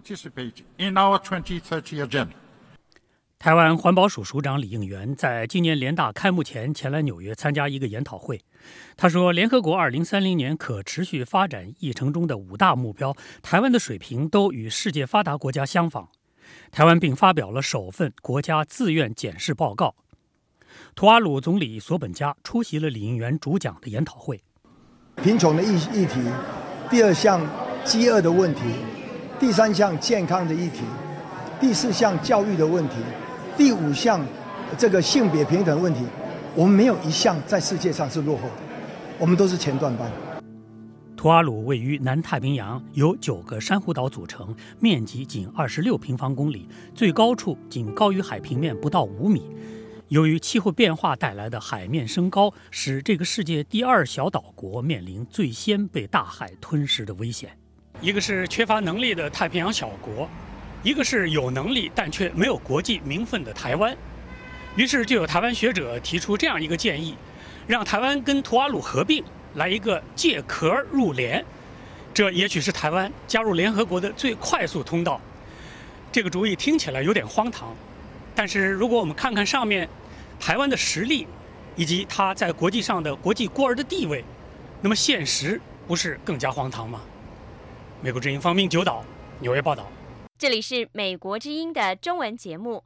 Speaker 24: 台湾环保署署长李应元在今年联大开幕前前来纽约参加一个研讨会。他说，联合国二零三零年可持续发展议程中的五大目标，台湾的水平都与世界发达国家相仿。台湾并发表了首份国家自愿检视报告。图瓦鲁总理索本加出席了李应元主讲的研讨会。
Speaker 6: 贫穷的议议题，第二项饥饿的问题，第三项健康的议题，第四项教育的问题，第五项这个性别平等问题，我们没有一项在世界上是落后的，我们都是前段班。
Speaker 24: 图瓦鲁位于南太平洋，由九个珊瑚岛组成，面积仅二十六平方公里，最高处仅高于海平面不到五米。由于气候变化带来的海面升高，使这个世界第二小岛国面临最先被大海吞噬的危险。一个是缺乏能力的太平洋小国，一个是有能力但却没有国际名分的台湾。于是就有台湾学者提出这样一个建议，让台湾跟图瓦鲁合并，来一个借壳入联，这也许是台湾加入联合国的最快速通道。这个主意听起来有点荒唐，但是如果我们看看上面台湾的实力，以及它在国际上的国际孤儿的地位，那么现实不是更加荒唐吗？美国之音方明九岛纽约报道。
Speaker 7: 这里是美国之音的中文节目。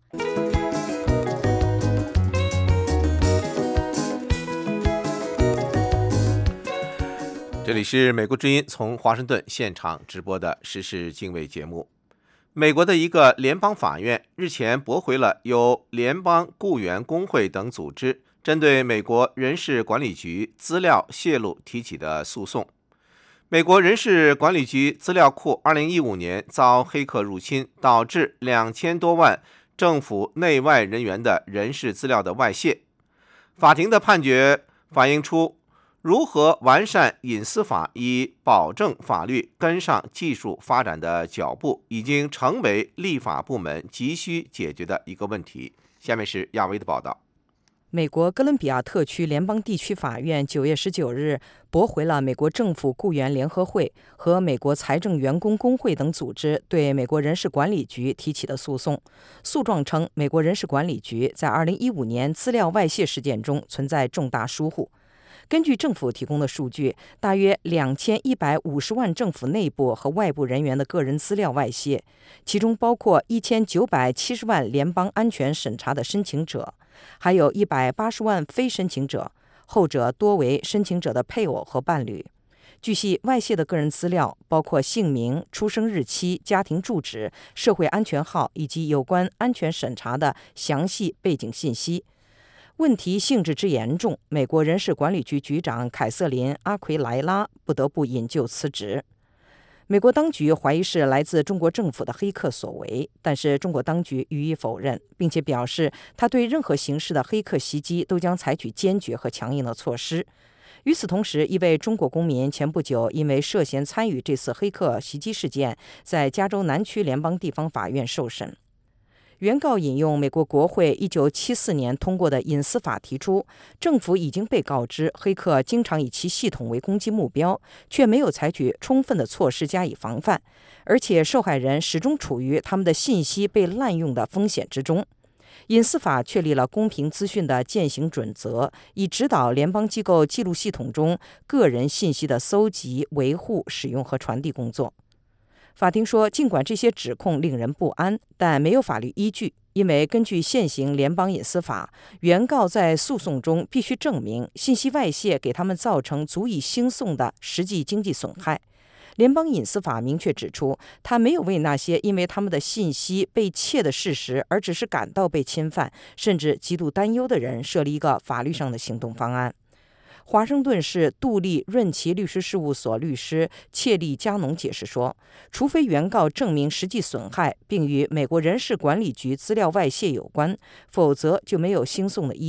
Speaker 3: 这里是美国之音从华盛顿现场直播的时事经纬节目。美国的一个联邦法院日前驳回了由联邦雇员工会等组织针对美国人事管理局资料泄露提起的诉讼。美国人事管理局资料库二零一五年遭黑客入侵，导致两千多万政府内外人员的人事资料的外泄。法庭的判决反映出如何完善隐私法以保证法律跟上技术发展的脚步，已经成为立法部门急需解决的一个问题。下面是亚维的报道。
Speaker 9: 美国哥伦比亚特区联邦地区法院九月十九日驳回了美国政府雇员联合会和美国财政员工工会等组织对美国人事管理局提起的诉讼。诉状称，美国人事管理局在二零一五年资料外泄事件中存在重大疏忽。根据政府提供的数据，大约两千一百五十万政府内部和外部人员的个人资料外泄，其中包括一千九百七十万联邦安全审查的申请者，还有一百八十万非申请者，后者多为申请者的配偶和伴侣。据悉，外泄的个人资料包括姓名、出生日期、家庭住址、社会安全号以及有关安全审查的详细背景信息。问题性质之严重，美国人事管理局局长凯瑟琳·阿奎莱拉不得不引咎辞职。美国当局怀疑是来自中国政府的黑客所为，但是中国当局予以否认，并且表示他对任何形式的黑客袭击都将采取坚决和强硬的措施。与此同时，一位中国公民前不久因为涉嫌参与这次黑客袭击事件，在加州南区联邦地方法院受审。原告引用美国国会一九七四年通过的隐私法提出，政府已经被告知黑客经常以其系统为攻击目标，却没有采取充分的措施加以防范，而且受害人始终处于他们的信息被滥用的风险之中。隐私法确立了公平资讯的践行准则，以指导联邦机构记录系统中个人信息的搜集、维护、使用和传递工作。法庭说，尽管这些指控令人不安，但没有法律依据，因为根据现行联邦隐私法，原告在诉讼中必须证明信息外泄给他们造成足以兴讼的实际经济损害。联邦隐私法明确指出，他没有为那些因为他们的信息被窃的事实而只是感到被侵犯，甚至极度担忧的人设立一个法律上的行动方案。华盛顿市杜立润奇律师事务所律师切利加农解释说，除非原告证明实际损害并与美国人事管理局资料外泄有关，否则就没有兴讼的依据。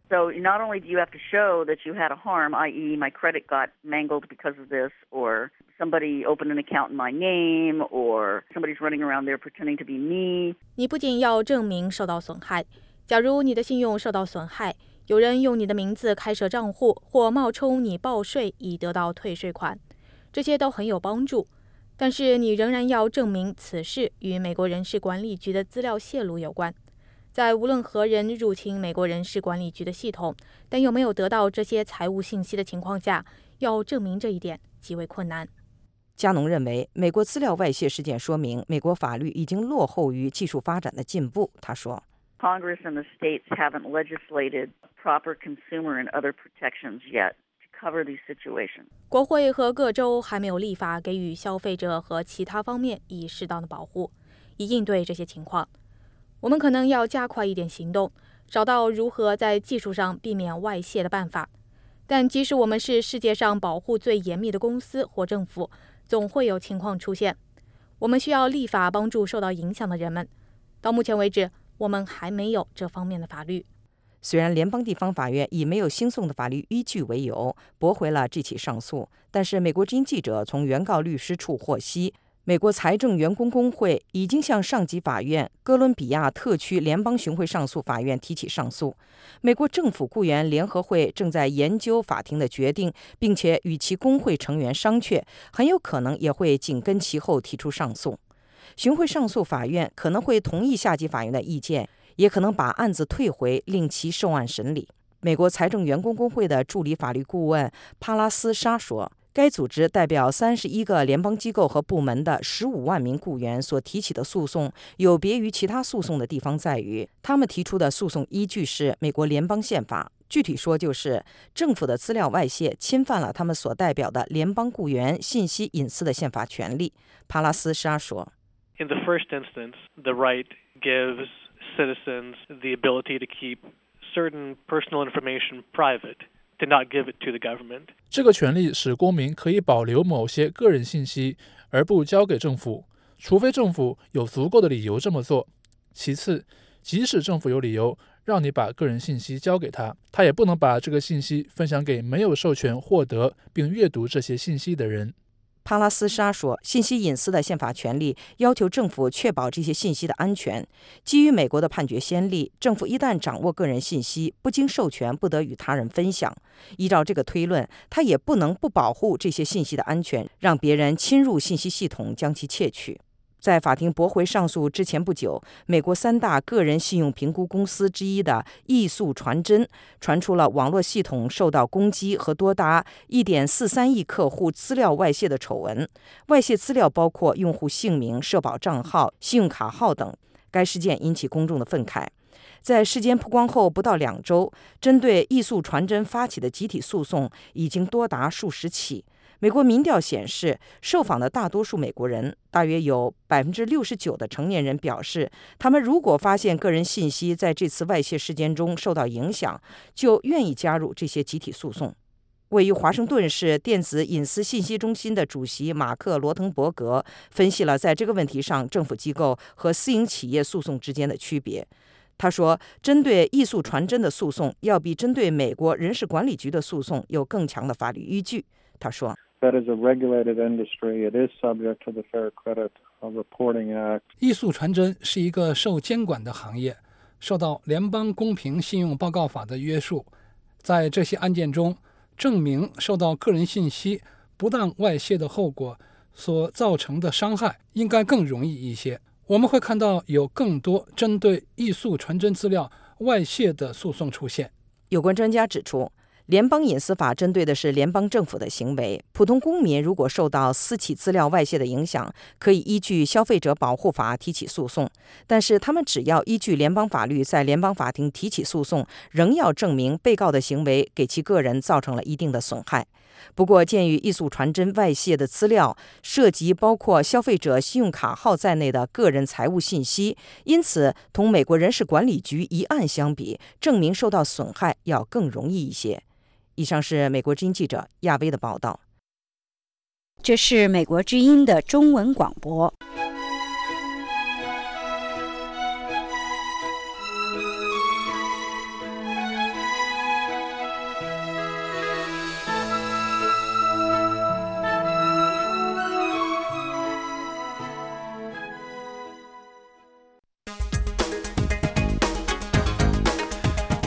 Speaker 1: So not only do you have to show that you had a harm, that is my credit got mangled because of this, or somebody opened an account in my name, or somebody's running around there pretending to be me.
Speaker 8: 你不仅要证明受到损害，假如你的信用受到损害，有人用你的名字开设账户或冒充你报税以得到退税款，这些都很有帮助。但是你仍然要证明此事与美国人事管理局的资料泄露有关。在无论何人入侵美国人事管理局的系统，但又没有得到这些财务信息的情况下，要证明这一点极为困难。
Speaker 9: 加农认为，美国资料外泄事件说明美国法律已经落后于技术发展的进步。他说
Speaker 1: Congress and the states haven't legislated proper consumer and other protections yet to cover these situations.
Speaker 8: 国会和各州还没有立法给予消费者和其他方面以适当的保护，以应对这些情况。我们可能要加快一点行动，找到如何在技术上避免外泄的办法。但即使我们是世界上保护最严密的公司或政府，总会有情况出现。我们需要立法帮助受到影响的人们。到目前为止，我们还没有这方面的法律。
Speaker 9: 虽然联邦地方法院以没有兴讼的法律依据为由驳回了这起上诉，但是美国之音记者从原告律师处获悉，美国财政员工工会已经向上级法院哥伦比亚特区联邦巡回上诉法院提起上诉。美国政府雇员联合会正在研究法庭的决定，并且与其工会成员商榷，很有可能也会紧跟其后提出上诉。巡回上诉法院可能会同意下级法院的意见，也可能把案子退回，令其受案审理。美国财政员工工会的助理法律顾问帕拉斯沙说，该组织代表三十一个联邦机构和部门的十五万名雇员所提起的诉讼，有别于其他诉讼的地方在于，他们提出的诉讼依据是美国联邦宪法，具体说就是政府的资料外泄侵犯了他们所代表的联邦雇员信息隐私的宪法权利。帕拉斯沙说
Speaker 10: In the first instance, the right gives citizens the ability to keep certain personal information private.To not give it to the government.
Speaker 18: 这个权利使公民可以保留某些个人信息，而不交给政府，除非政府有足够的理由这么做。其次，即使政府有理由让你把个人信息交给他，他也不能把这个信息分享给没有授权获得并阅读这些信息的人。
Speaker 9: 帕拉斯沙说，信息隐私的宪法权利要求政府确保这些信息的安全。基于美国的判决先例，政府一旦掌握个人信息，不经授权不得与他人分享。依照这个推论，他也不能不保护这些信息的安全，让别人侵入信息系统将其窃取。在法庭驳回上诉之前不久，美国三大个人信用评估公司之一的易速传真传出了网络系统受到攻击和多达 一点四三亿客户资料外泄的丑闻。外泄资料包括用户姓名、社保账号、信用卡号等。该事件引起公众的愤慨。在事件曝光后不到两周，针对易速传真发起的集体诉讼已经多达数十起。美国民调显示，受访的大多数美国人，大约有 百分之六十九 的成年人表示，他们如果发现个人信息在这次外泄事件中受到影响，就愿意加入这些集体诉讼。位于华盛顿市电子隐私信息中心的主席马克·罗滕伯格分析了在这个问题上政府机构和私营企业诉讼之间的区别。他说，针对易速传真的诉讼要比针对美国人事管理局的诉讼有更强的法律依据。他说
Speaker 12: That is a regulated industry. It is subject to the Fair Credit Reporting Act.
Speaker 17: 易速传真是一个受监管的行业，受到联邦公平信用报告法的约束。在这些案件中，证明受到个人信息不当外泄的后果所造成的伤害应该更容易一些。我们会看到有更多针对易速传真资料外泄的诉讼出现。
Speaker 9: 有关专家指出，联邦隐私法针对的是联邦政府的行为，普通公民如果受到私企资料外泄的影响，可以依据消费者保护法提起诉讼，但是他们只要依据联邦法律在联邦法庭提起诉讼，仍要证明被告的行为给其个人造成了一定的损害。不过，鉴于易速传真外泄的资料涉及包括消费者信用卡号在内的个人财务信息，因此同美国人事管理局一案相比，证明受到损害要更容易一些。以上是美国之音记者亚薇的报道。
Speaker 2: 这是美国之音的中文广播。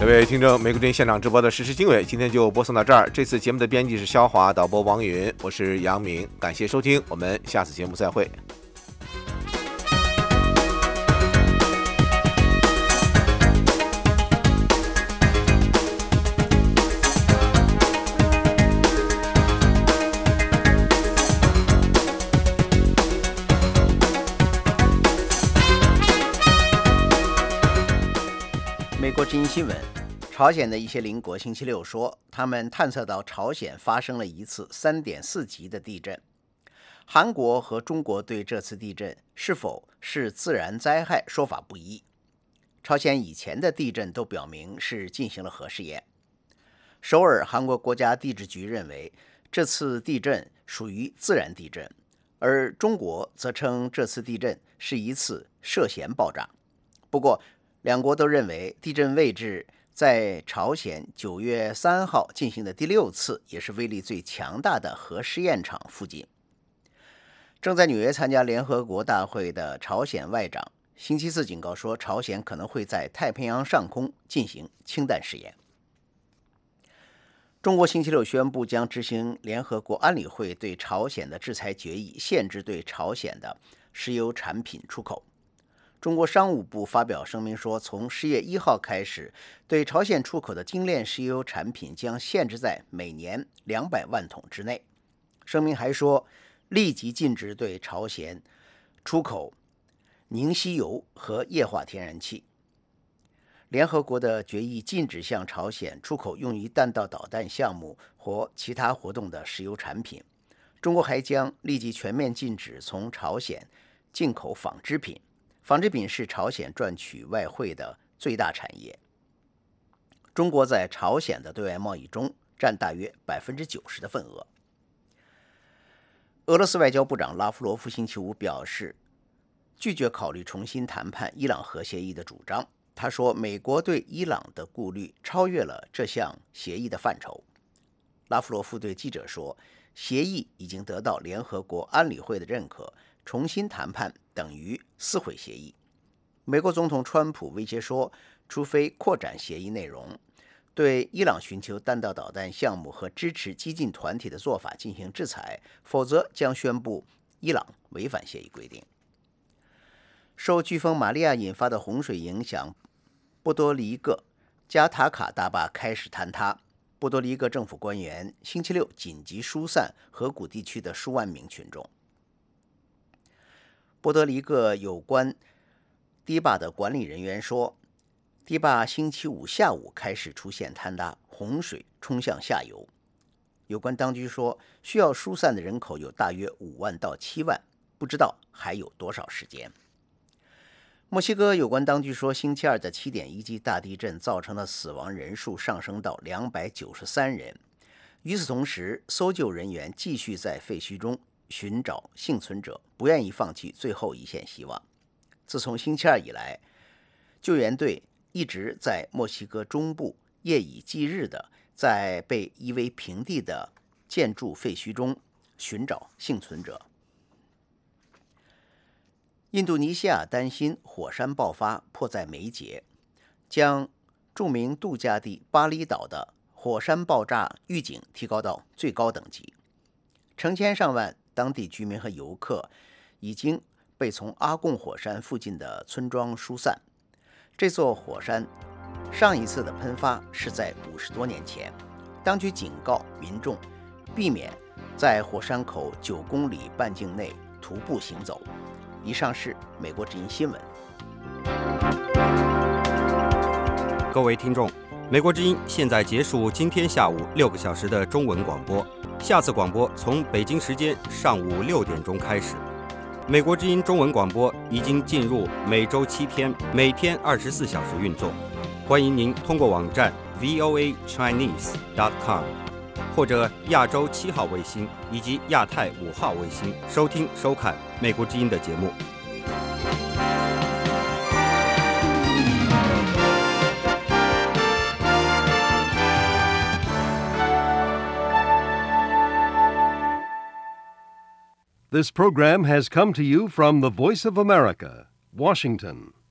Speaker 3: 各位听众，美国之音现场直播的时事经纬，今天就播送到这儿。这次节目的编辑是肖华，导播王云，我是杨明，感谢收听，我们下次节目再会。
Speaker 13: 美国之音新闻，朝鲜的一些邻国星期六说，他们探测到朝鲜发生了一次 三点四 级的地震。韩国和中国对这次地震是否是自然灾害说法不一。朝鲜以前的地震都表明是进行了核试验。首尔韩国国家地质局认为这次地震属于自然地震，而中国则称这次地震是一次涉嫌爆炸。不过两国都认为地震位置在朝鲜九月三号进行的第六次，也是威力最强大的核试验场附近。正在纽约参加联合国大会的朝鲜外长星期四警告说，朝鲜可能会在太平洋上空进行氢弹试验。中国星期六宣布将执行联合国安理会对朝鲜的制裁决议，限制对朝鲜的石油产品出口。中国商务部发表声明说，从十月一号开始，对朝鲜出口的精炼石油产品将限制在每年两百万桶之内。声明还说，立即禁止对朝鲜出口凝稀油和液化天然气。联合国的决议禁止向朝鲜出口用于弹道导弹项目或其他活动的石油产品。中国还将立即全面禁止从朝鲜进口纺织品。纺织品是朝鲜赚取外汇的最大产业。中国在朝鲜的对外贸易中占大约 百分之九十 的份额。俄罗斯外交部长拉夫罗夫星期五表示，拒绝考虑重新谈判伊朗核协议的主张。他说，美国对伊朗的顾虑超越了这项协议的范畴。拉夫罗夫对记者说，协议已经得到联合国安理会的认可，重新谈判等于撕毁协议。美国总统川普威胁说，除非扩展协议内容，对伊朗寻求弹道导弹项目和支持激进团体的做法进行制裁，否则将宣布伊朗违反协议规定。受飓风玛利亚引发的洪水影响，波多黎各加塔卡大坝开始坍塌。波多黎各政府官员星期六紧急疏散河谷地区的数万名群众。波多黎各有关堤坝的管理人员说，堤坝星期五下午开始出现坍塌，洪水冲向下游。有关当局说，需要疏散的人口有大约五万到七万，不知道还有多少时间。墨西哥有关当局说，星期二的 七点一 级大地震造成的死亡人数上升到两百九十三人。与此同时，搜救人员继续在废墟中寻找幸存者，不愿意放弃最后一线希望。自从星期二以来，救援队一直在墨西哥中部夜以继日的在被夷为平地的建筑废墟中寻找幸存者。印度尼西亚担心火山爆发迫在眉睫，将著名度假地巴厘岛的火山爆炸预警提高到最高等级。成千上万当地居民和游客已经被从阿贡火山附近的村庄疏散。这座火山上一次的喷发是在五十多年前。当局警告民众避免在火山口九公里半径内徒步行走。以上是美国之音新闻。
Speaker 14: 各位听众，美国之音现在结束今天下午六个小时的中文广播，下次广播从北京时间上午六点钟开始。美国之音中文广播已经进入每周七天，每天二十四小时运作。欢迎您通过网站 v o a chinese dot com 或者亚洲七号卫星以及亚太五号卫星收听收看美国之音的节目。
Speaker 15: This program has come to you from the Voice of America, Washington.